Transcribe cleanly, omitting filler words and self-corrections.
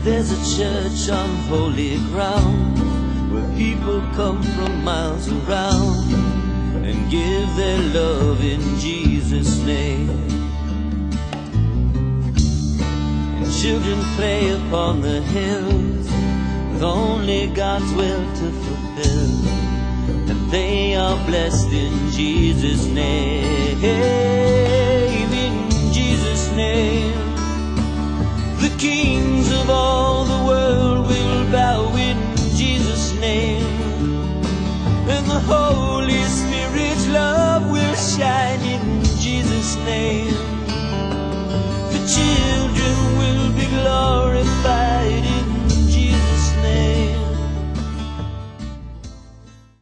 There's a church on holy ground where people come from miles around and give their love in Jesus' name. And children play upon the hills with only God's will to fulfill, and they are blessed in Jesus' name. In Jesus' name, the kings of all the world will bow in Jesus' name, and the Holy Spirit's love will shine in Jesus' name. The children